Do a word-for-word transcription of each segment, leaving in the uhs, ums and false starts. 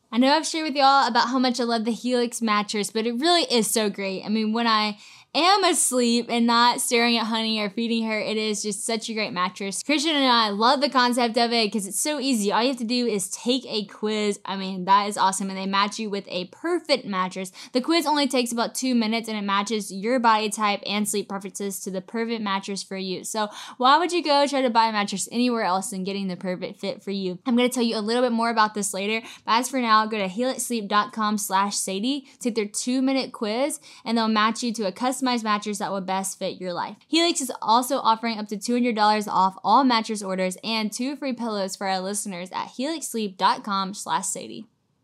I know I've shared with y'all about how much I love the Helix mattress, but it really is so great. I mean, when I am asleep and not staring at Honey or feeding her, it is just such a great mattress. Christian and I love the concept of it because it's so easy. All you have to do is take a quiz. I mean, that is awesome. And they match you with a perfect mattress. The quiz only takes about two minutes and it matches your body type and sleep preferences to the perfect mattress for you. So why would you go try to buy a mattress anywhere else than getting the perfect fit for you? I'm going to tell you a little bit more about this later. But as for now, go to helix sleep dot com slash Sadie, take their two minute quiz, and they'll match you to a customized mattress that will best fit your life. Helix is also offering up to two hundred dollars off all mattress orders and two free pillows for our listeners at helix sleep dot com slash Sadie.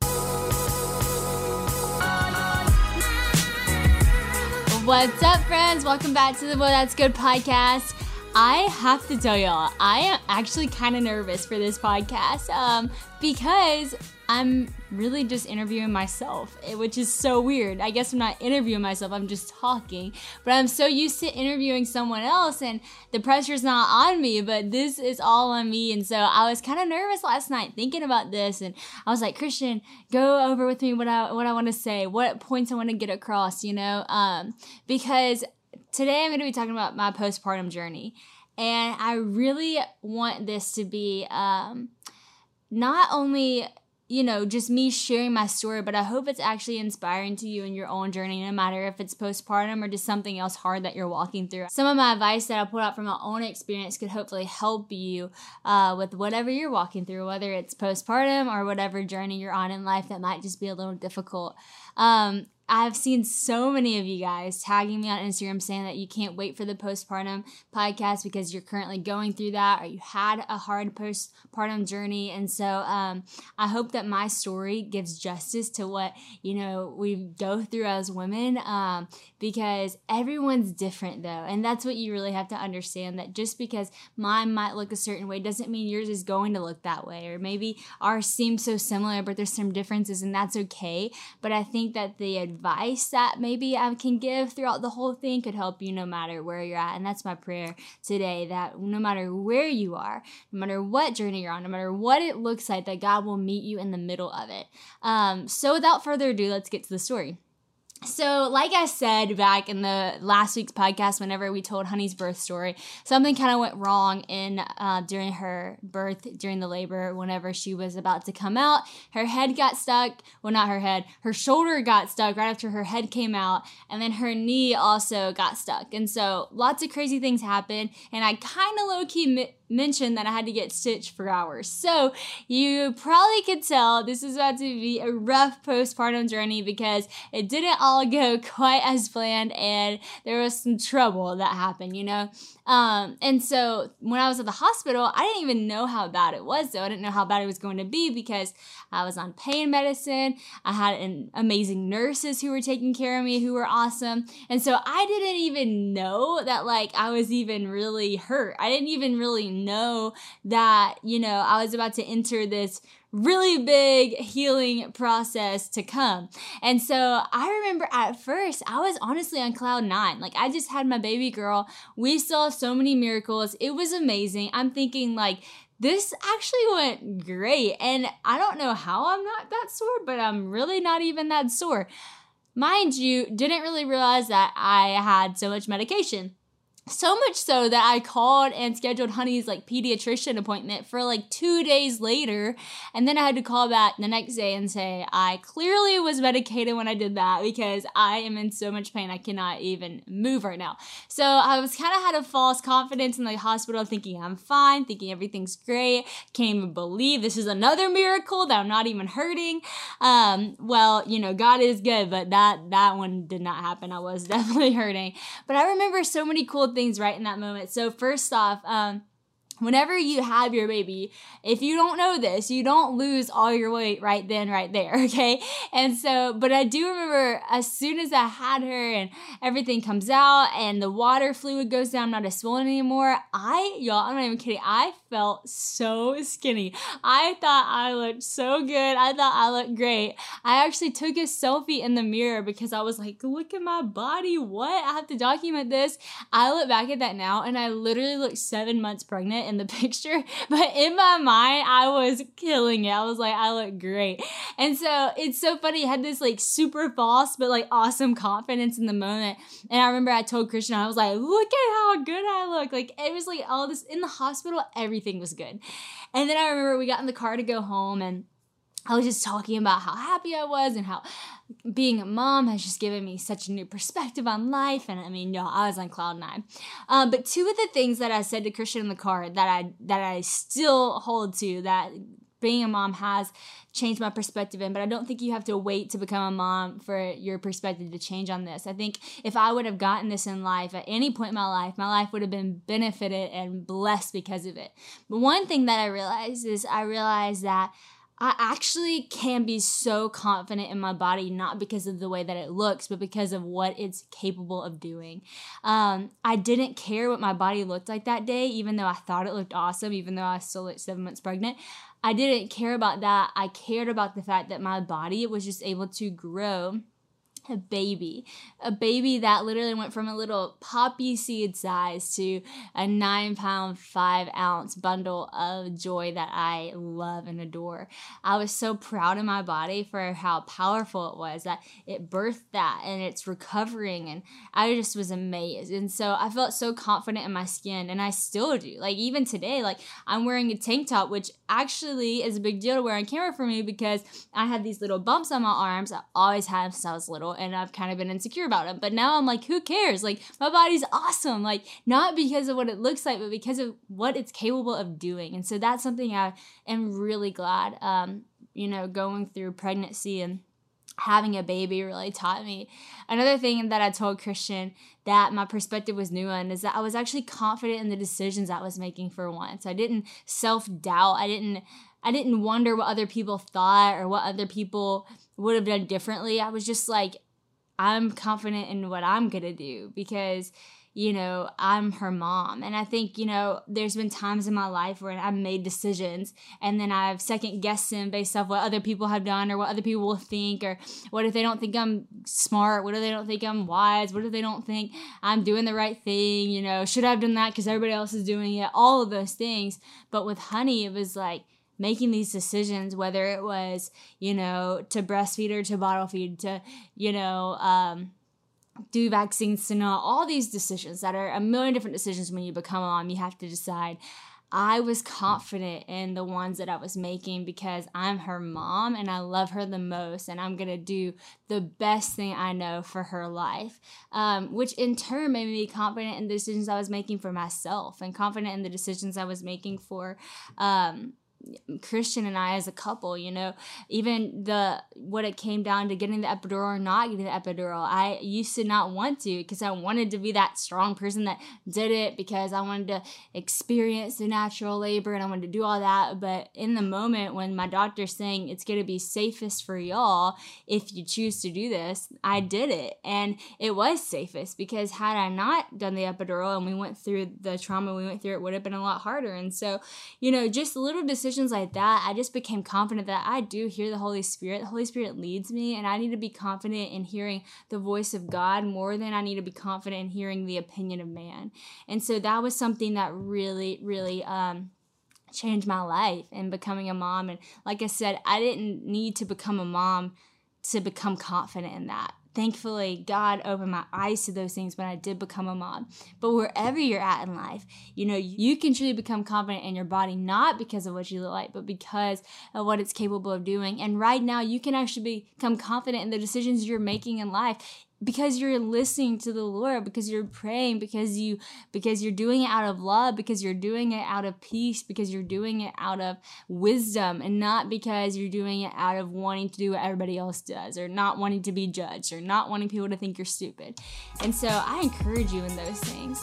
What's up, friends? Welcome back to the Well That's Good podcast. I have to tell y'all, I am actually kind of nervous for this podcast um, because I'm really just interviewing myself, which is so weird. I guess I'm not interviewing myself, I'm just talking. But I'm so used to interviewing someone else and the pressure's not on me, but this is all on me. And so I was kind of nervous last night thinking about this. And I was like, Christian, go over with me what I what I want to say, what points I want to get across, you know, um, because today I'm going to be talking about my postpartum journey. And I really want this to be um, not only, you know, just me sharing my story, but I hope it's actually inspiring to you in your own journey, no matter if it's postpartum or just something else hard that you're walking through. Some of my advice that I put out from my own experience could hopefully help you uh, with whatever you're walking through, whether it's postpartum or whatever journey you're on in life that might just be a little difficult. Um, I've seen so many of you guys tagging me on Instagram saying that you can't wait for the postpartum podcast because you're currently going through that or you had a hard postpartum journey. And so um, I hope that my story gives justice to what, you know, we go through as women um, because everyone's different though. And that's what you really have to understand, that just because mine might look a certain way doesn't mean yours is going to look that way. Or maybe ours seems so similar, but there's some differences and that's okay. But I think that the advice that maybe I can give throughout the whole thing could help you no matter where you're at. And that's my prayer today, that no matter where you are, no matter what journey you're on, no matter what it looks like, that God will meet you in the middle of it. Um, so without further ado, let's get to the story. So like I said back in the last week's podcast, whenever we told Honey's birth story, something kind of went wrong in uh, during her birth, during the labor, whenever she was about to come out. Her head got stuck. Well, not her head. Her shoulder got stuck right after her head came out. And then her knee also got stuck. And so lots of crazy things happened. And I kind of low-key mi- mentioned that I had to get stitched for hours. So you probably could tell this is about to be a rough postpartum journey because it didn't all go quite as planned and there was some trouble that happened, you know? Um, and so when I was at the hospital, I didn't even know how bad it was though. I didn't know how bad it was going to be because I was on pain medicine. I had an amazing nurses who were taking care of me, who were awesome. And so I didn't even know that like I was even really hurt. I didn't even really know that, you know, I was about to enter this really big healing process to come. And so I remember at first, I was honestly on cloud nine. Like I just had my baby girl. We saw so many miracles. It was amazing. I'm thinking like, this actually went great. And I don't know how I'm not that sore, but I'm really not even that sore. Mind you, didn't really realize that I had so much medication. So much so that I called and scheduled Honey's like pediatrician appointment for like two days later. And then I had to call back the next day and say, I clearly was medicated when I did that because I am in so much pain. I cannot even move right now. So I was kind of had a false confidence in the hospital thinking I'm fine, thinking everything's great. Can't even believe this is another miracle that I'm not even hurting. Um, well, you know, God is good, but that, that one did not happen. I was definitely hurting. But I remember so many cool things right in that moment. So first off, um, whenever you have your baby, if you don't know this, you don't lose all your weight right then, right there, okay? And so, but I do remember as soon as I had her and everything comes out and the water fluid goes down, I'm not as swollen anymore, I, y'all, I'm not even kidding, I felt so skinny. I thought I looked so good. I thought I looked great. I actually took a selfie in the mirror because I was like, look at my body, what? I have to document this. I look back at that now and I literally look seven months pregnant. moment in the picture, but in my mind, I was killing it. I was like, I look great. And so it's so funny. I had this like super false, but like awesome confidence in the moment. And I remember I told Christian, I was like, look at how good I look. Like it was like all this in the hospital, everything was good. And then I remember we got in the car to go home, and I was just talking about how happy I was and how being a mom has just given me such a new perspective on life. And I mean, y'all, I was on cloud nine. Um, but two of the things that I said to Christian in the car that I that I still hold to, that being a mom has changed my perspective in, but I don't think you have to wait to become a mom for your perspective to change on this. I think if I would have gotten this in life at any point in my life, my life would have been benefited and blessed because of it. But one thing that I realized is I realized that I actually can be so confident in my body, not because of the way that it looks, but because of what it's capable of doing. Um, I didn't care what my body looked like that day, even though I thought it looked awesome, even though I was still like seven months pregnant. I didn't care about that. I cared about the fact that my body was just able to grow a baby, a baby that literally went from a little poppy seed size to a nine pound, five ounce bundle of joy that I love and adore. I was so proud of my body for how powerful it was, that it birthed that and it's recovering. And I just was amazed. And so I felt so confident in my skin, and I still do. Like even today, like I'm wearing a tank top, which actually is a big deal to wear on camera for me because I had these little bumps on my arms. I always had them since I was little, and I've kind of been insecure about them. But now I'm like, who cares? Like, my body's awesome. Like, not because of what it looks like, but because of what it's capable of doing. And so that's something I am really glad, um, you know, going through pregnancy and having a baby really taught me. Another thing that I told Christian that my perspective was new on is that I was actually confident in the decisions I was making for once. I didn't self-doubt. I didn't I didn't wonder what other people thought or what other people would have done differently. I was just like, I'm confident in what I'm going to do because, you know, I'm her mom. And I think, you know, there's been times in my life where I've made decisions and then I've second guessed them based off what other people have done or what other people will think, or what if they don't think I'm smart? What if they don't think I'm wise? What if they don't think I'm doing the right thing? You know, should I have done that because everybody else is doing it? All of those things. But with Honey, it was like, making these decisions, whether it was, you know, to breastfeed or to bottle feed, to, you know, um, do vaccines to not, all these decisions that are a million different decisions when you become a mom, you have to decide. I was confident in the ones that I was making because I'm her mom and I love her the most, and I'm going to do the best thing I know for her life, um, which in turn made me confident in the decisions I was making for myself and confident in the decisions I was making for, um, Christian and I as a couple. You know, even the what it came down to getting the epidural or not getting the epidural, I used to not want to because I wanted to be that strong person that did it because I wanted to experience the natural labor and I wanted to do all that. But in the moment when my doctor's saying it's going to be safest for y'all if you choose to do this, I did it, and it was safest because had I not done the epidural and we went through the trauma we went through, it would have been a lot harder. And so, you know, just little decisions like that, I just became confident that I do hear the Holy Spirit. The Holy Spirit leads me, and I need to be confident in hearing the voice of God more than I need to be confident in hearing the opinion of man. And so that was something that really, really um, changed my life in becoming a mom. And like I said, I didn't need to become a mom to become confident in that. Thankfully, God opened my eyes to those things when I did become a mom. But wherever you're at in life, you know, you can truly become confident in your body, not because of what you look like, but because of what it's capable of doing. And right now, you can actually become confident in the decisions you're making in life because you're listening to the Lord, because you're praying, because you because you're doing it out of love, because you're doing it out of peace, because you're doing it out of wisdom, and not because you're doing it out of wanting to do what everybody else does, or not wanting to be judged, or not wanting people to think you're stupid. And so I encourage you in those things.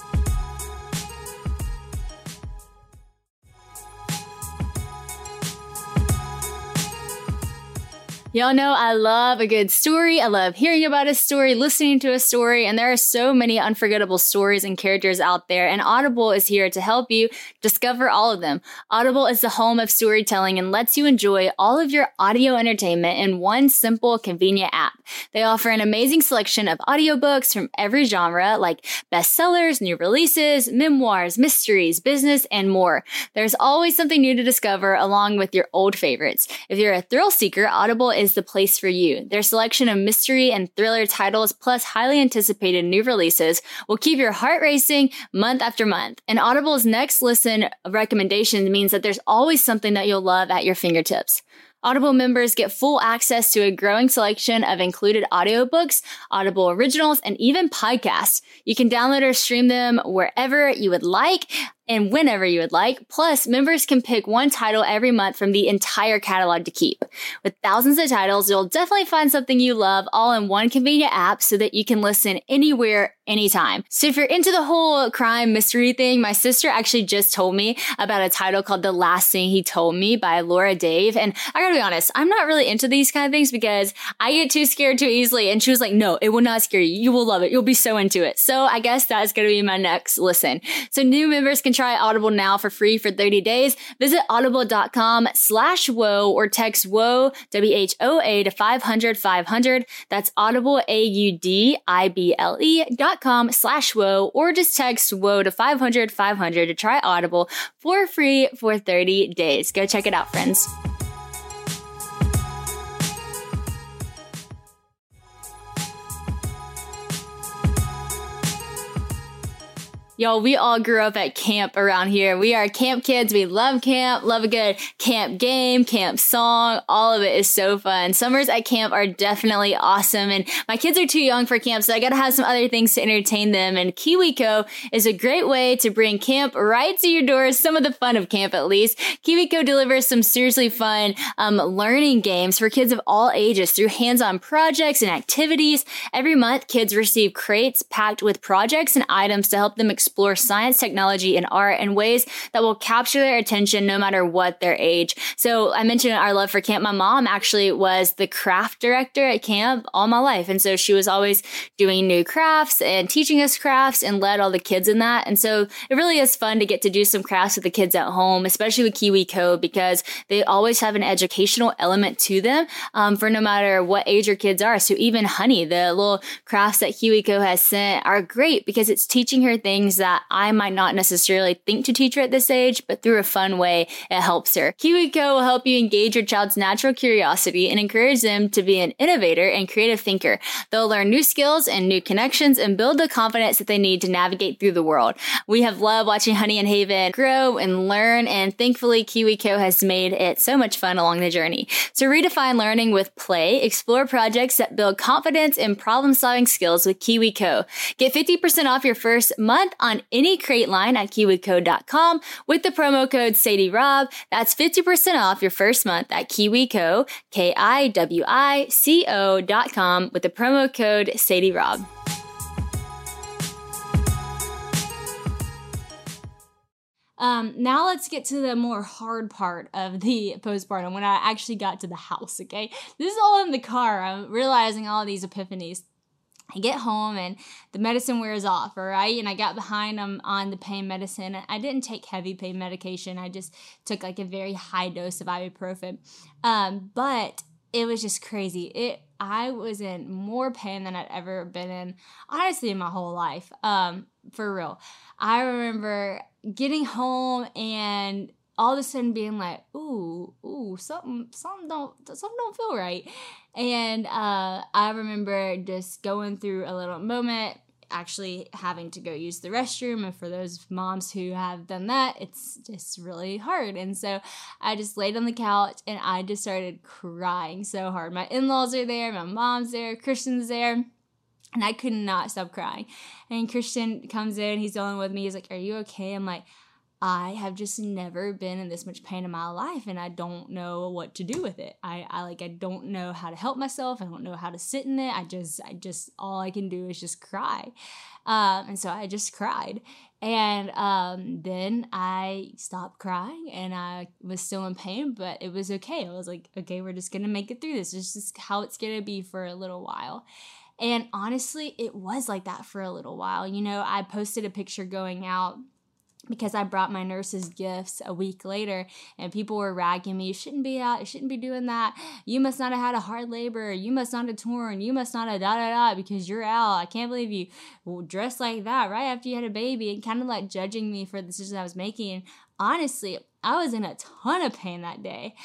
Y'all know I love a good story. I love hearing about a story, listening to a story, and there are so many unforgettable stories and characters out there, and Audible is here to help you discover all of them. Audible is the home of storytelling and lets you enjoy all of your audio entertainment in one simple, convenient app. They offer an amazing selection of audiobooks from every genre, like bestsellers, new releases, memoirs, mysteries, business, and more. There's always something new to discover along with your old favorites. If you're a thrill seeker, Audible is the place for you. Their selection of mystery and thriller titles plus highly anticipated new releases will keep your heart racing month after month. And Audible's next listen recommendation means that there's always something that you'll love at your fingertips. Audible members get full access to a growing selection of included audiobooks, Audible originals, and even podcasts. You can download or stream them wherever you would like and whenever you would like. Plus, members can pick one title every month from the entire catalog to keep. With thousands of titles, you'll definitely find something you love all in one convenient app so that you can listen anywhere, anytime. So if you're into the whole crime mystery thing, my sister actually just told me about a title called The Last Thing He Told Me by Laura Dave. And I gotta be honest, I'm not really into these kind of things because I get too scared too easily. And she was like, no, it will not scare you. You will love it. You'll be so into it. So I guess that's gonna be my next listen. So new members can try Audible now for free for thirty days. Visit audible.com slash whoa or text whoa, W H O A to five hundred five hundred. That's audible, A U D I B L E dot com slash whoa, or just text whoa to five hundred five hundred to try Audible for free for thirty days. Go check it out, friends. Y'all, we all grew up at camp around here. We are camp kids. We love camp, love a good camp game, camp song. All of it is so fun. Summers at camp are definitely awesome. And my kids are too young for camp, so I gotta have some other things to entertain them. And KiwiCo is a great way to bring camp right to your doors. Some of the fun of camp, at least. KiwiCo delivers some seriously fun um, learning games for kids of all ages through hands-on projects and activities. Every month, kids receive crates packed with projects and items to help them explore explore science, technology, and art in ways that will capture their attention no matter what their age. So I mentioned our love for camp. My mom actually was the craft director at camp all my life. And so she was always doing new crafts and teaching us crafts and led all the kids in that. And so it really is fun to get to do some crafts with the kids at home, especially with KiwiCo, because they always have an educational element to them um, for no matter what age your kids are. So even Honey, the little crafts that KiwiCo has sent are great because it's teaching her things that I might not necessarily think to teach her at this age, but through a fun way, it helps her. KiwiCo will help you engage your child's natural curiosity and encourage them to be an innovator and creative thinker. They'll learn new skills and new connections and build the confidence that they need to navigate through the world. We have loved watching Honey and Haven grow and learn, and thankfully KiwiCo has made it so much fun along the journey. So redefine learning with play, explore projects that build confidence and problem-solving skills with KiwiCo. Get fifty percent off your first month on any crate line at kiwico dot com with the promo code Sadie Rob. That's fifty percent off your first month at KiwiCo, K I W I C O dot com with the promo code Sadie Rob. Um, now let's get to the more hard part of the postpartum when I actually got to the house, okay? This is all in the car. I'm realizing all these epiphanies. I get home and the medicine wears off, all right? And I got behind them on the pain medicine. I didn't take heavy pain medication. I just took like a very high dose of ibuprofen. Um, but it was just crazy. It I was in more pain than I'd ever been in, honestly, in my whole life. Um, for real. I remember getting home and all of a sudden being like, ooh, ooh, something, something don't, something don't feel right. And uh, I remember just going through a little moment, actually having to go use the restroom. And for those moms who have done that, it's just really hard. And so I just laid on the couch and I just started crying so hard. My in-laws are there, my mom's there, Christian's there. And I could not stop crying. And Christian comes in, he's dealing with me. He's like, are you okay? I'm like, I have just never been in this much pain in my life, and I don't know what to do with it. I, I like I don't know how to help myself. I don't know how to sit in it. I just I just all I can do is just cry. Um, and so I just cried. And um, then I stopped crying, and I was still in pain, but it was okay. I was like, okay, we're just going to make it through this. This is how it's going to be for a little while. And honestly, it was like that for a little while. You know, I posted a picture going out because I brought my nurse's gifts a week later, and people were ragging me. You shouldn't be out. You shouldn't be doing that. You must not have had a hard labor. You must not have torn. You must not have da da da because you're out. I can't believe you dressed like that right after you had a baby, and kind of like judging me for the decisions I was making. And honestly, I was in a ton of pain that day.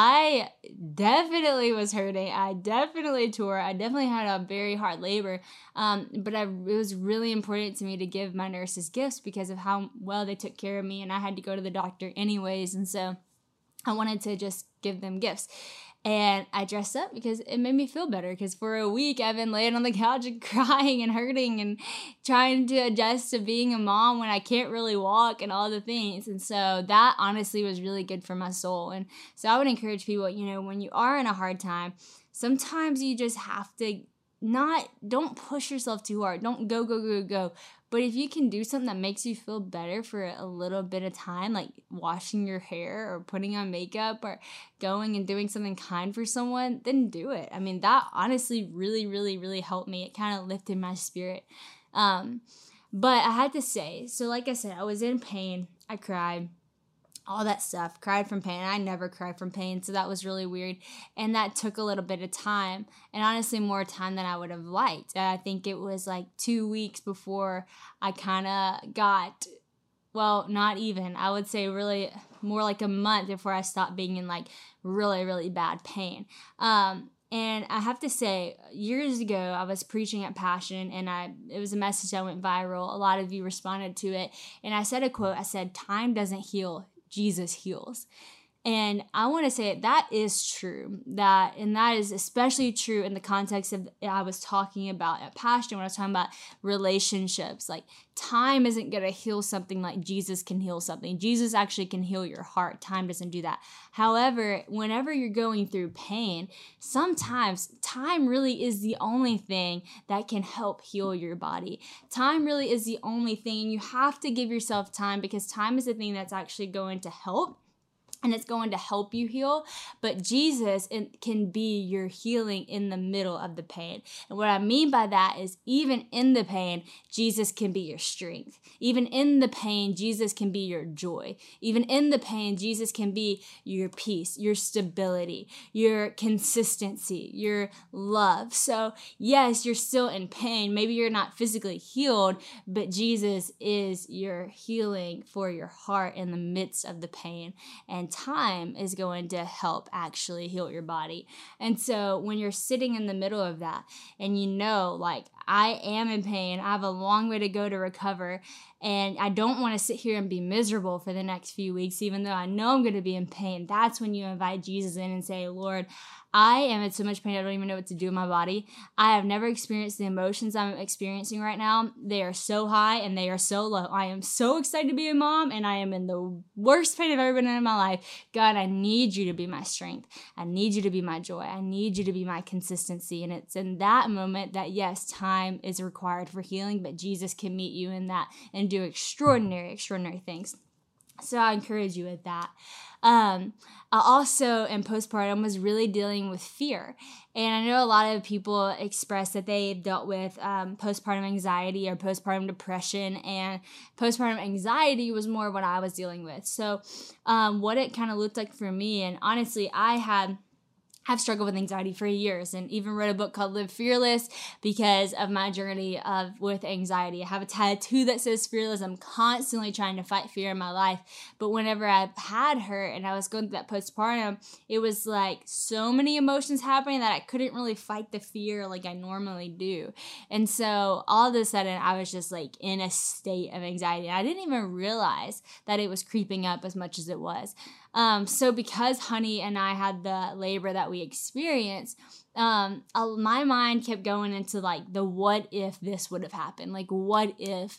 I definitely was hurting. I definitely tore. I definitely had a very hard labor. Um, but I, it was really important to me to give my nurses gifts because of how well they took care of me. And I had to go to the doctor anyways. And so I wanted to just give them gifts. And I dressed up because it made me feel better, because for a week I've been laying on the couch and crying and hurting and trying to adjust to being a mom when I can't really walk and all the things. And so that honestly was really good for my soul. And so I would encourage people, you know, when you are in a hard time, sometimes you just have to not, don't push yourself too hard. Don't go, go, go, go. But if you can do something that makes you feel better for a little bit of time, like washing your hair or putting on makeup or going and doing something kind for someone, then do it. I mean, that honestly really, really, really helped me. It kind of lifted my spirit. Um, but I had to say, so like I said, I was in pain. I cried. All that stuff, cried from pain. I never cried from pain, so that was really weird. And that took a little bit of time, and honestly more time than I would have liked. I think it was like two weeks before I kind of got, well, not even, I would say really more like a month before I stopped being in like really, really bad pain. Um, And I have to say, years ago, I was preaching at Passion, and I it was a message that went viral. A lot of you responded to it. And I said a quote. I said, "Time doesn't heal, Jesus heals." And I want to say that is true. That and that is especially true in the context of I was talking about at Passion when I was talking about relationships. Like, time isn't going to heal something like Jesus can heal something. Jesus actually can heal your heart. Time doesn't do that. However, whenever you're going through pain, sometimes time really is the only thing that can help heal your body. Time really is the only thing. You have to give yourself time, because time is the thing that's actually going to help. And it's going to help you heal. But Jesus can be your healing in the middle of the pain. And what I mean by that is, even in the pain, Jesus can be your strength. Even in the pain, Jesus can be your joy. Even in the pain, Jesus can be your peace, your stability, your consistency, your love. So yes, you're still in pain. Maybe you're not physically healed, but Jesus is your healing for your heart in the midst of the pain. And time is going to help actually heal your body. And so when you're sitting in the middle of that, and you know, like, I am in pain, I have a long way to go to recover, and I don't want to sit here and be miserable for the next few weeks, even though I know I'm going to be in pain, that's when you invite Jesus in and say, "Lord, I am in so much pain, I don't even know what to do with my body. I have never experienced the emotions I'm experiencing right now. They are so high and they are so low. I am so excited to be a mom, and I am in the worst pain I've ever been in in my life. God, I need you to be my strength. I need you to be my joy. I need you to be my consistency." And it's in that moment that, yes, time is required for healing, but Jesus can meet you in that and do extraordinary, extraordinary things. So I encourage you with that. Um, I also, in postpartum, was really dealing with fear. And I know a lot of people express that they dealt with um, postpartum anxiety or postpartum depression, and postpartum anxiety was more what I was dealing with. So um, what it kind of looked like for me, and honestly, I had... I've struggled with anxiety for years, and even wrote a book called Live Fearless because of my journey of with anxiety. I have a tattoo that says fearless. I'm constantly trying to fight fear in my life. But whenever I had her and I was going through that postpartum, it was like so many emotions happening that I couldn't really fight the fear like I normally do. And so all of a sudden I was just like in a state of anxiety. I didn't even realize that it was creeping up as much as it was. Um, so because Honey and I had the labor that we experienced, um, my mind kept going into like the what if this would have happened? Like, what if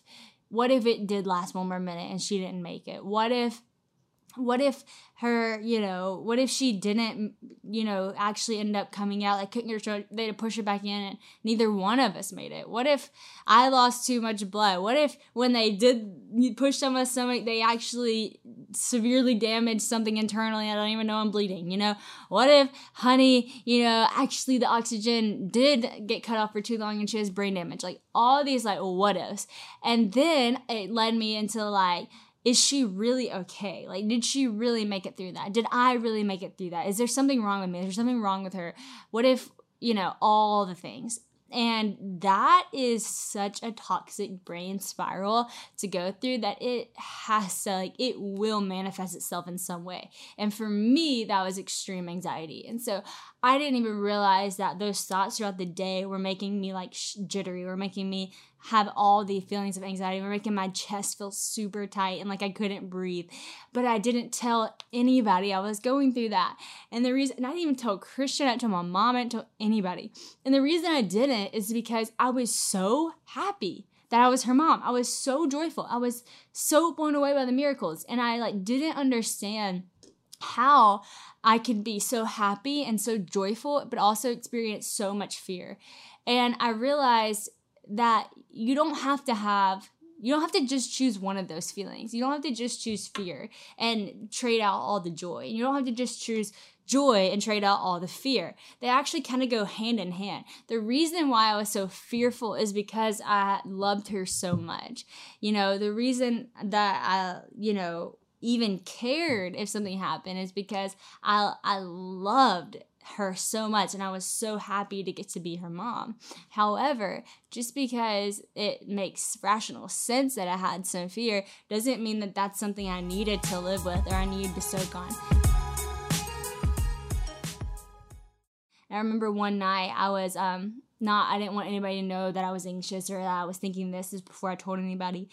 what if it did last one more minute and she didn't make it? What if What if her, you know, what if she didn't, you know, actually end up coming out, like cooking her throat, they had to push her back in and neither one of us made it? What if I lost too much blood? What if when they did push on my stomach, they actually severely damaged something internally? I don't even know I'm bleeding, you know? What if honey, you know, actually the oxygen did get cut off for too long and she has brain damage? Like all these like what ifs. And then it led me into like, is she really okay? Like, did she really make it through that? Did I really make it through that? Is there something wrong with me? Is there something wrong with her? What if, you know, all the things? And that is such a toxic brain spiral to go through that it has to, like, it will manifest itself in some way. And for me, that was extreme anxiety. And so I didn't even realize that those thoughts throughout the day were making me like jittery, were making me have all the feelings of anxiety, were making my chest feel super tight and like I couldn't breathe. But I didn't tell anybody I was going through that. And the reason, not even tell Christian, I didn't tell my mom, I didn't tell anybody. And the reason I didn't is because I was so happy that I was her mom. I was so joyful. I was so blown away by the miracles. And I like didn't understand how I could be so happy and so joyful, but also experience so much fear. And I realized that you don't have to have, you don't have to just choose one of those feelings. You don't have to just choose fear and trade out all the joy. You don't have to just choose joy and trade out all the fear. They actually kind of go hand in hand. The reason why I was so fearful is because I loved her so much. You know, the reason that I, you know, even cared if something happened is because I I loved her so much and I was so happy to get to be her mom. However, just because it makes rational sense that I had some fear doesn't mean that that's something I needed to live with or I needed to soak on. I remember one night I was um not I didn't want anybody to know that I was anxious or that I was thinking this is before I told anybody.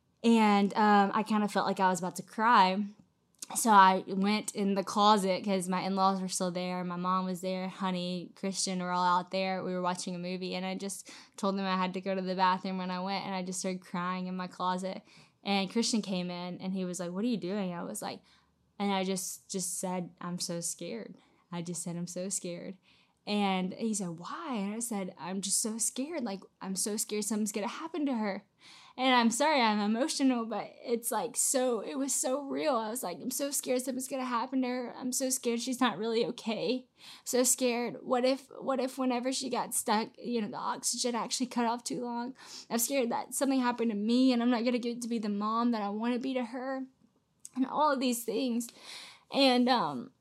And um, I kind of felt like I was about to cry. So I went in the closet because my in-laws were still there. My mom was there. Honey, Christian were all out there. We were watching a movie. And I just told them I had to go to the bathroom when I went. And I just started crying in my closet. And Christian came in and he was like, "What are you doing?" I was like, and I just, just said, "I'm so scared." I just said, "I'm so scared." And he said, "Why?" And I said, "I'm just so scared. Like, I'm so scared something's going to happen to her." And I'm sorry, I'm emotional, but it's like so, it was so real. I was like, I'm so scared something's going to happen to her. I'm so scared she's not really okay. So scared. What if, what if whenever she got stuck, you know, the oxygen actually cut off too long? I'm scared that something happened to me and I'm not going to get to be the mom that I want to be to her. And all of these things. And, um,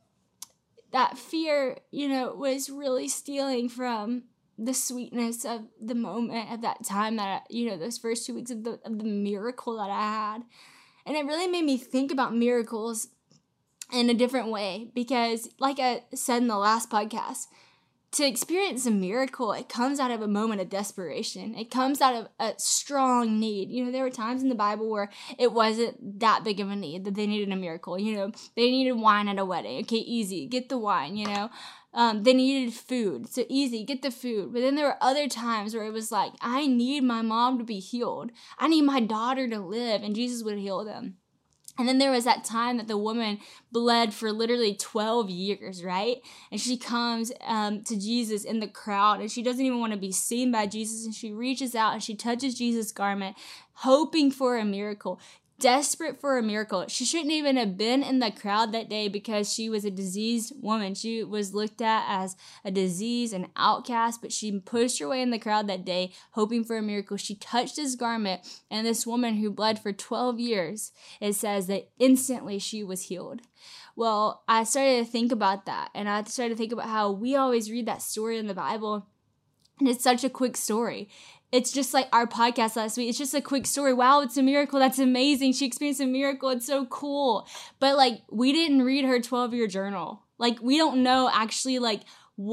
that fear, you know, was really stealing from the sweetness of the moment at that time that, you know, those first two weeks of the, of the miracle that I had. And it really made me think about miracles in a different way because, like I said in the last podcast, to experience a miracle, it comes out of a moment of desperation. It comes out of a strong need. You know, there were times in the Bible where it wasn't that big of a need that they needed a miracle. You know, they needed wine at a wedding. Okay, easy, get the wine, you know. Um, they needed food. So easy, get the food. But then there were other times where it was like, I need my mom to be healed. I need my daughter to live, and Jesus would heal them. And then there was that time that the woman bled for literally twelve years, right? And she comes um, to Jesus in the crowd, and she doesn't even want to be seen by Jesus. And she reaches out and she touches Jesus' garment, hoping for a miracle, desperate for a miracle. She shouldn't even have been in the crowd that day because she was a diseased woman. She was looked at as a disease, an outcast, but she pushed her way in the crowd that day, hoping for a miracle. She touched his garment, and this woman who bled for twelve years, it says that instantly she was healed. Well, I started to think about that, and I started to think about how we always read that story in the Bible, and it's such a quick story. It's just like our podcast last week. It's just a quick story. Wow, it's a miracle. That's amazing. She experienced a miracle. It's so cool. But like, we didn't read her twelve-year journal. Like, we don't know actually like what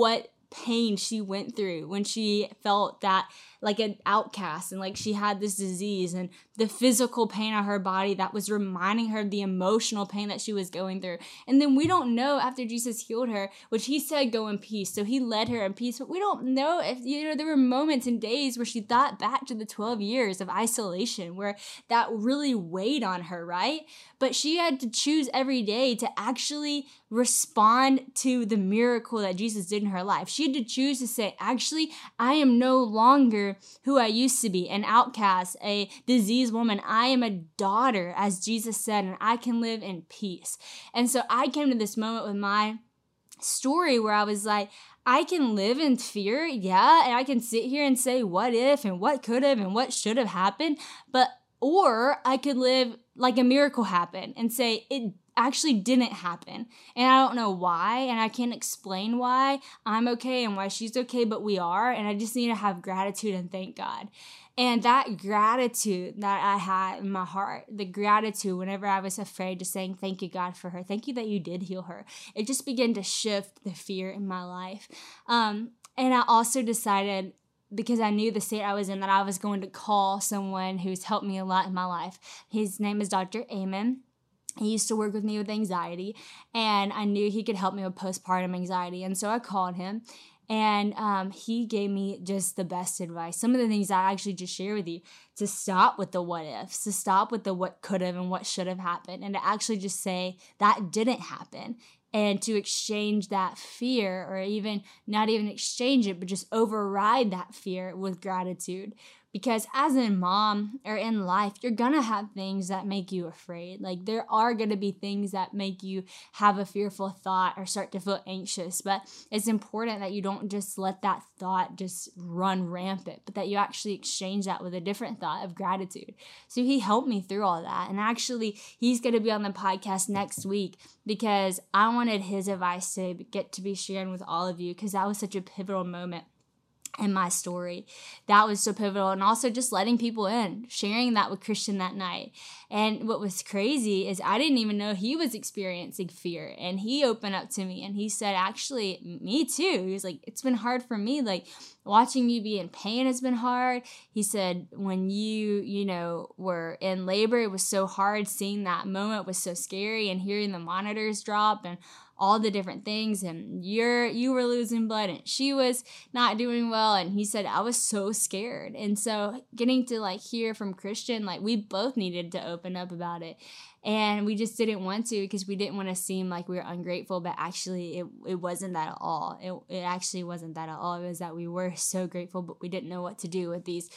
pain she went through when she felt that like an outcast and like she had this disease, and the physical pain on her body that was reminding her of the emotional pain that she was going through. And then we don't know after Jesus healed her, which he said go in peace, so he led her in peace, but we don't know if, you know, there were moments and days where she thought back to the twelve years of isolation where that really weighed on her, right? But she had to choose every day to actually respond to the miracle that Jesus did in her life. She had to choose to say, actually, I am no longer who I used to be, an outcast, a diseased woman. I am a daughter, as Jesus said, and I can live in peace. And so I came to this moment with my story where I was like, I can live in fear, yeah, and I can sit here and say what if and what could have and what should have happened, but or I could live like a miracle happened and say it actually didn't happen. And I don't know why, and I can't explain why I'm okay and why she's okay, but we are, and I just need to have gratitude and thank God. And that gratitude that I had in my heart, the gratitude whenever I was afraid, just saying, thank you, God, for her. Thank you that you did heal her. It just began to shift the fear in my life. Um, and I also decided, because I knew the state I was in, that I was going to call someone who's helped me a lot in my life. His name is Doctor Amen. He used to work with me with anxiety, and I knew he could help me with postpartum anxiety. And so I called him, and um, he gave me just the best advice. Some of the things I actually just share with you, to stop with the what ifs, to stop with the what could have and what should have happened, and to actually just say that didn't happen, and to exchange that fear, or even not even exchange it, but just override that fear with gratitude. Because as a mom or in life, you're going to have things that make you afraid. Like there are going to be things that make you have a fearful thought or start to feel anxious. But it's important that you don't just let that thought just run rampant, but that you actually exchange that with a different thought of gratitude. So he helped me through all that. And actually, he's going to be on the podcast next week because I wanted his advice to get to be shared with all of you, because that was such a pivotal moment in my story. That was so pivotal. And also just letting people in, sharing that with Christian that night. And what was crazy is I didn't even know he was experiencing fear. And he opened up to me and he said, actually, me too. He was like, it's been hard for me. Like watching you be in pain has been hard. He said, when you, you know, were in labor, it was so hard. Seeing that moment was so scary, and hearing the monitors drop and all the different things, and you're you were losing blood and she was not doing well. And he said, I was so scared. And so getting to like hear from Christian, like we both needed to open up about it, and we just didn't want to, because we didn't want to seem like we were ungrateful, but actually it, it wasn't that at all. It, it actually wasn't that at all. It was that we were so grateful, but we didn't know what to do with these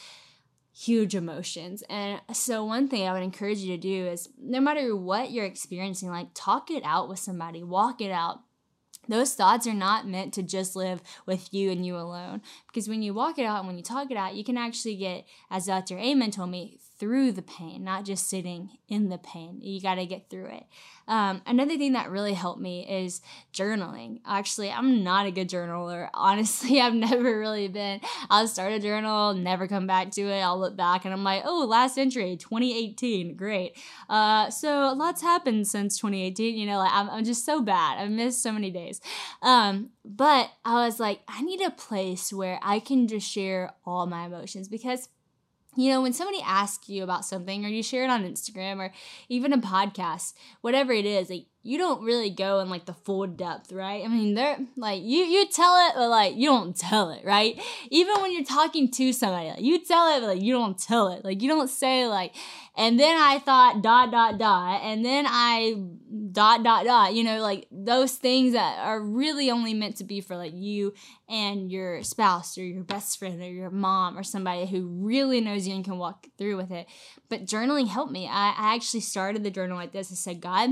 huge emotions. And so one thing I would encourage you to do is, no matter what you're experiencing, like talk it out with somebody, walk it out. Those thoughts are not meant to just live with you and you alone, because when you walk it out and when you talk it out, you can actually get, as Doctor Amen told me, through the pain, not just sitting in the pain. You got to get through it. Um, another thing that really helped me is journaling. Actually, I'm not a good journaler. Honestly, I've never really been. I'll start a journal, never come back to it. I'll look back and I'm like, oh, last entry, twenty eighteen, great. Uh, so lots happened since twenty eighteen. You know, like I'm, I'm just so bad. I've missed so many days. Um, but I was like, I need a place where I can just share all my emotions, because you know, when somebody asks you about something, or you share it on Instagram or even a podcast, whatever it is, like you don't really go in like the full depth, right? I mean, they're like, you, you tell it, but like you don't tell it, right? Even when you're talking to somebody, like you tell it, but like you don't tell it. Like you don't say like, and then I thought dot, dot, dot, and then I dot, dot, dot, you know, like those things that are really only meant to be for like you and your spouse or your best friend or your mom or somebody who really knows you and can walk through with it. But journaling helped me. I, I actually started the journal like this. I said, God,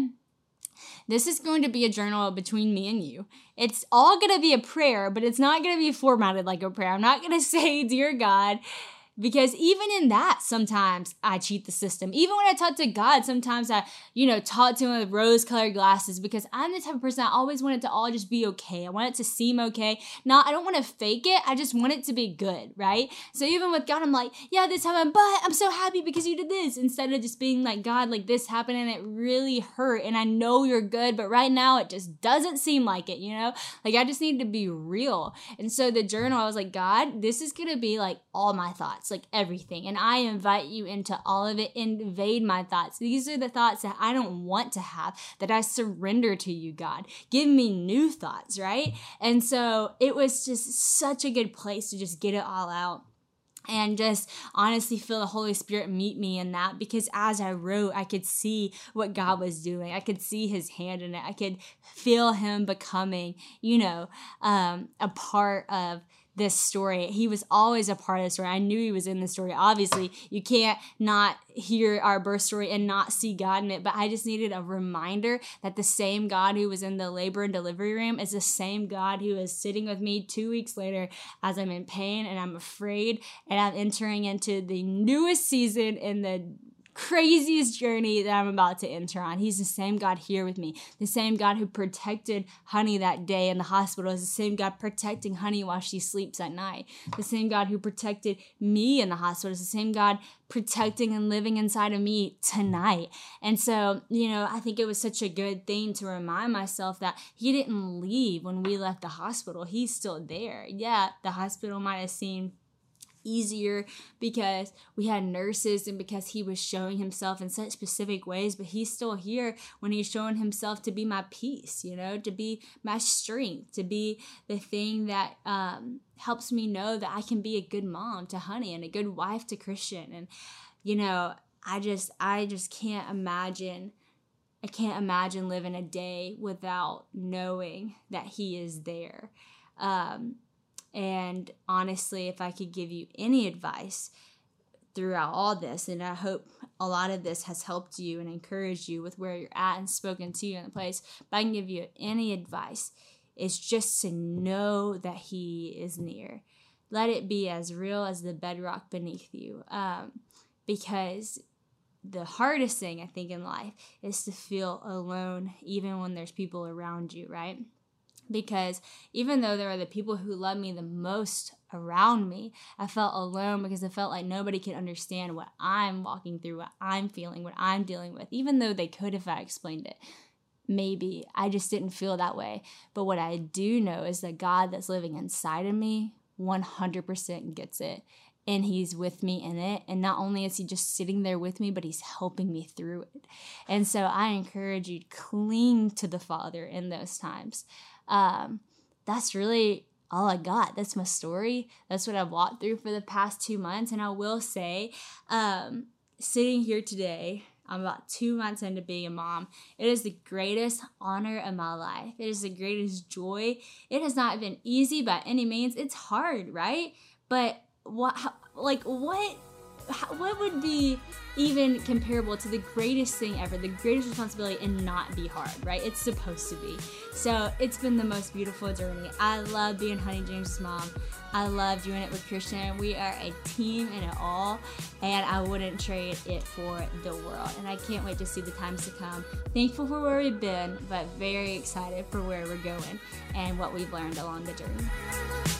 this is going to be a journal between me and you. It's all going to be a prayer, but it's not going to be formatted like a prayer. I'm not going to say, dear God, Because even in that, sometimes I cheat the system. Even when I talk to God, sometimes I, you know, talk to him with rose-colored glasses, because I'm the type of person I always want it to all just be okay. I want it to seem okay. Not, I don't want to fake it. I just want it to be good, right? So even with God, I'm like, yeah, this happened, but I'm so happy because you did this. Instead of just being like, God, like this happened and it really hurt and I know you're good, but right now it just doesn't seem like it, you know? Like I just need to be real. And so the journal, I was like, God, this is going to be like all my thoughts, like everything. And I invite you into all of it. Invade my thoughts. These are the thoughts that I don't want to have, that I surrender to you, God. Give me new thoughts, right? And so it was just such a good place to just get it all out. And just honestly feel the Holy Spirit meet me in that, because as I wrote, I could see what God was doing. I could see his hand in it. I could feel him becoming, you know, um, a part of this story. He was always a part of the story. I knew he was in the story. Obviously, you can't not hear our birth story and not see God in it, but I just needed a reminder that the same God who was in the labor and delivery room is the same God who is sitting with me two weeks later as I'm in pain and I'm afraid and I'm entering into the newest season in the craziest journey that I'm about to enter on. He's the same God here with me. The same God who protected Honey that day in the hospital is the same God protecting Honey while she sleeps at night. The same God who protected me in the hospital is the same God protecting and living inside of me tonight. And so, you know, I think it was such a good thing to remind myself that he didn't leave when we left the hospital. He's still there. Yeah, the hospital might have seemed easier because we had nurses and because he was showing himself in such specific ways, but he's still here when he's showing himself to be my peace, you know, to be my strength, to be the thing that um, helps me know that I can be a good mom to Honey and a good wife to Christian. And, you know, I just, I just can't imagine I can't imagine living a day without knowing that he is there. Um, And honestly, if I could give you any advice throughout all this, and I hope a lot of this has helped you and encouraged you with where you're at and spoken to you in the place, if I can give you any advice, it's just to know that he is near. Let it be as real as the bedrock beneath you. Um, because the hardest thing, I think, in life is to feel alone, even when there's people around you, right? Because even though there are the people who love me the most around me, I felt alone because I felt like nobody could understand what I'm walking through, what I'm feeling, what I'm dealing with, even though they could if I explained it. Maybe. I just didn't feel that way. But what I do know is that God that's living inside of me one hundred percent gets it. And he's with me in it. And not only is he just sitting there with me, but he's helping me through it. And so I encourage you to cling to the Father in those times. Um, that's really all I got. That's my story. That's what I've walked through for the past two months. And I will say, um, sitting here today, I'm about two months into being a mom. It is the greatest honor of my life. It is the greatest joy. It has not been easy by any means. It's hard, right? But what, like, what, what would be even comparable to the greatest thing ever, the greatest responsibility, and not be hard, right? It's supposed to be. So it's been the most beautiful journey. I love being Honey James' mom. I love doing it with Christian. We are a team in it all, and I wouldn't trade it for the world. And I can't wait to see the times to come. Thankful for where we've been, but very excited for where we're going and what we've learned along the journey.